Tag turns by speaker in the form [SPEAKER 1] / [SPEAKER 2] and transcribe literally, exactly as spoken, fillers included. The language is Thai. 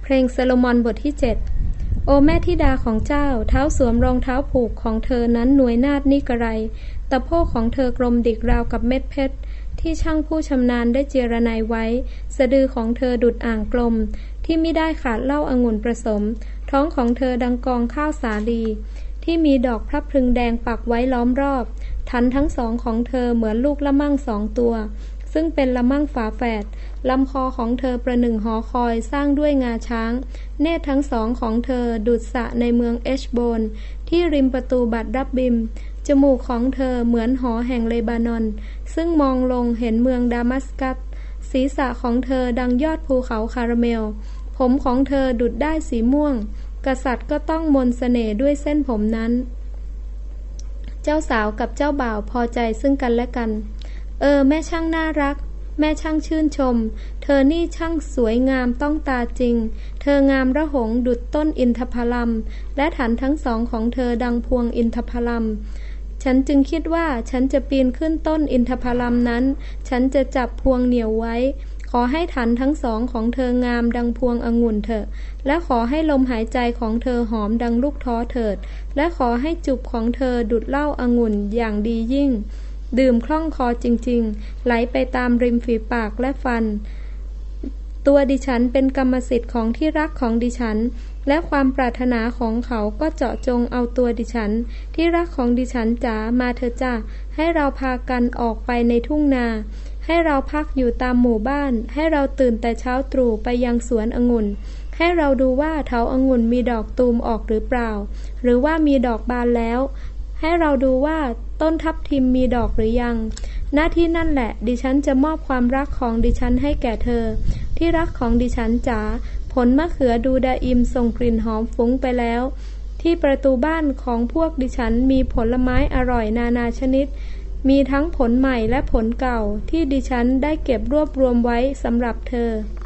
[SPEAKER 1] เพลงโซโลมอนบทที่เจ็ดโอแม่ธิดาของเจ้าเท้าสวมรองเท้าผูกของเธอนั้นหน่วยนาฏนิกระไรตะโพกของเธอกลมดิกราวกับเม็ดเพชรที่ช่างผู้ชำนาญได้เจรไนไว้สะดือของเธอดุจอ่างกลมที่มิได้ขาดเหล้าองุ่นผสมท้องของเธอดังกองข้าวสาลีที่มีดอกพลับพลึงแดงปักไว้ล้อมรอบทันทั้งสองของเธอเหมือนลูกละมั่งสองตัวซึ่งเป็นละมั่งฝาแฝดลำคอของเธอประหนึ่งหอคอยสร้างด้วยงาช้างเนตรทั้งสองของเธอดุจสระในเมืองเอชโบนที่ริมประตูบัตรับบิมจมูกของเธอเหมือนหอแห่งเลบานอนซึ่งมองลงเห็นเมืองดามัสกัสศีรษะของเธอดังยอดภูเขาคาราเมลผมของเธอดุจได้สีม่วงกษัตริย์ก็ต้องมนต์เสน่ห์ด้วยเส้นผมนั้นเจ้าสาวกับเจ้าบ่าวพอใจซึ่งกันและกันเออแม่ช่างน่ารักแม่ช่างชื่นชมเธอนี่ช่างสวยงามต้องตาจริงเธองามระหงดุจต้นอินทผลัมและฐานทั้งสองของเธอดังพวงอินทผลัมฉันจึงคิดว่าฉันจะปีนขึ้นต้นอินทผลัมนั้นฉันจะจับพวงเหนี่ยวไว้ขอให้ฐานทั้งสองของเธองามดังพวงองุ่นเถิดและขอให้ลมหายใจของเธอหอมดังลูกท้อเถิดและขอให้จูบของเธอดุจเหล้าองุ่นอย่างดียิ่งดื่มคล่องคอจริงๆไหลไปตามริมฝีปากและฟันตัวดิฉันเป็นกรรมสิทธิ์ของที่รักของดิฉันและความปรารถนาของเขาก็เจาะจงเอาตัวดิฉันที่รักของดิฉันจ๋ามาเถอะจ้าให้เราพากันออกไปในทุ่งนาให้เราพักอยู่ตามหมู่บ้านให้เราตื่นแต่เช้าตรู่ไปยังสวนองุ่นให้เราดูว่าเถาองุ่นมีดอกตูมออกหรือเปล่าหรือว่ามีดอกบานแล้วให้เราดูว่าต้นทับทิมมีดอกหรือยังหน้าที่นั่นแหละดิฉันจะมอบความรักของดิฉันให้แก่เธอที่รักของดิฉันจ๋าผลมะเขือดูดาอิมส่งกลิ่นหอมฟุ้งไปแล้วที่ประตูบ้านของพวกดิฉันมีผลไม้อร่อยนานาชนิดมีทั้งผลใหม่และผลเก่าที่ดิฉันได้เก็บรวบรวมไว้สำหรับเธอ